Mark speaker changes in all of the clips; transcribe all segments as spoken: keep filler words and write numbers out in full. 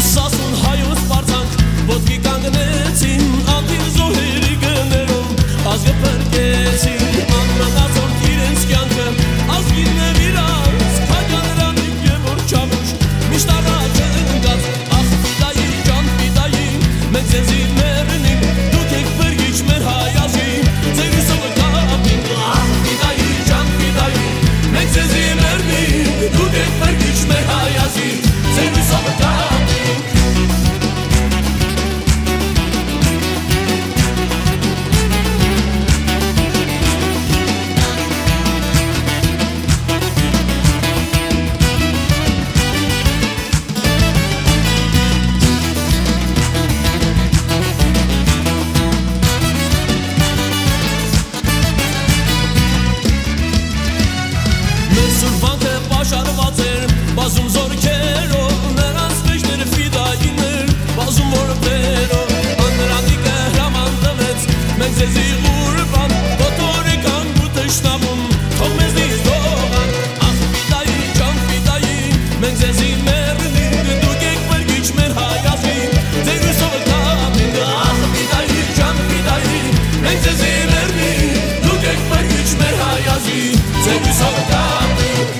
Speaker 1: Սասուն հայոց պարծանք ոտքի կանգնեցին ատիվ զոհերի գներում ազգը պրկեցին անմնացորդ իրենց կյանքը ազգիններ իրանց քաջանրանիկ և որ չամուշ միշտ առաջ ընկած ախ ֆիդայի ջան ֆիդայի մենք ձեզի մեռնենք դուք եք բրգիչ մեր հայազի ձեր հուսովը կապինք ախ ֆիդայի ջան ֆիդայի մենք ձեզի մեռնենք դուք եք բրգիչ մեր հայազի ձեր հուսովը կապինք Բազում զորքերով նրանց մեջները ֆիդայիներ բազում որբերով անրանիկը հրաման տվեց մենք ձեզի ուրբան ոտորեկան ու թշնամուն թող մեզնից դողան ախ ֆիդայի ջան ֆիդայի մենք ձեզի մեռնենք դուք եք բրգիչ մեր հայազի ձեր հուսովը կապինք ախ ֆիդայի ջան ֆիդայի մենք ձեզի մեռնենք դուք եք բրգիչ մեր հայազի ձեր հուսովը կապինք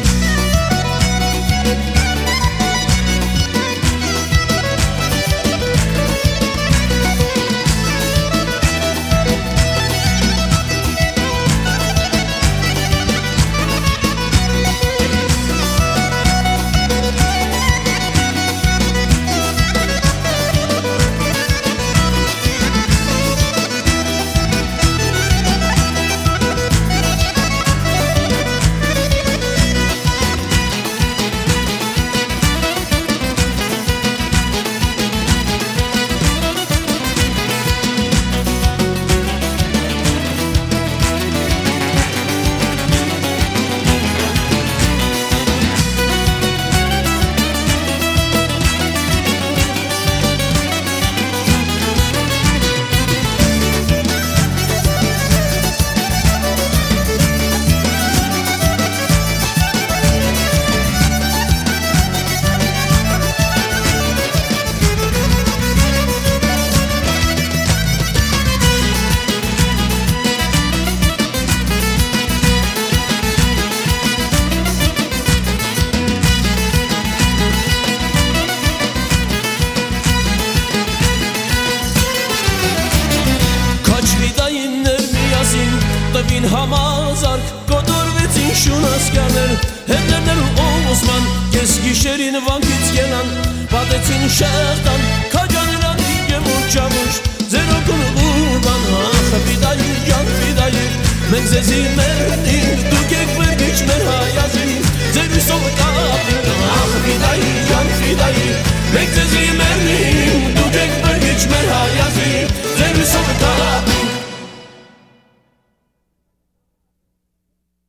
Speaker 1: Տվին համազարկ, կոտորվեցին շունասկյաներ Հետերներ ու օսման, կես գիշերին վանքից կենան Պատեցին շեղտան, քաջանրանիկ և որ չամուշ Ձեր օգուն ուրբան, ախ ֆիդայի ջան ֆիդայի Մենք ձեզի մեռնենք, դուք եք բրգիչ մեր հայազի Ձեր հուսովը կապինք, ախ ֆիդայի ջան ֆիդայի Մենք